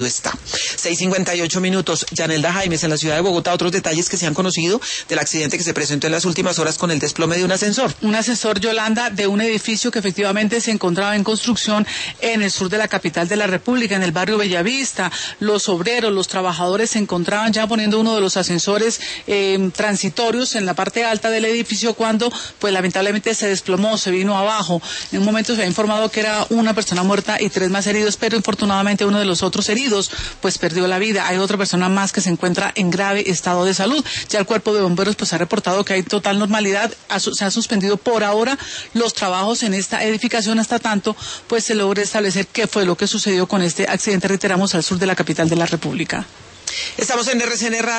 está. 6:58 minutos. Yanelda Jaimes, en la ciudad de Bogotá, otros detalles que se han conocido del accidente que se presentó en las últimas horas con el desplome de un ascensor. Un ascensor, Yolanda, de un edificio que efectivamente se encontraba en construcción en el sur de la capital de la República, en el barrio Bellavista. Los obreros, los trabajadores se encontraban ya poniendo uno de los ascensores transitorios en la parte alta del edificio cuando, pues lamentablemente se desplomó, se vino abajo. En un momento se ha informado que era una persona muerta y 3 más heridos, pero infortunadamente uno de los otros heridos pues perdió la vida. Hay otra persona más que se encuentra en grave estado de salud. Ya el cuerpo de bomberos pues ha reportado que hay total normalidad. Se ha suspendido por ahora los trabajos en esta edificación hasta tanto pues se logre establecer qué fue lo que sucedió con este accidente, reiteramos, al sur de la capital de la República. Estamos en RCN Radio.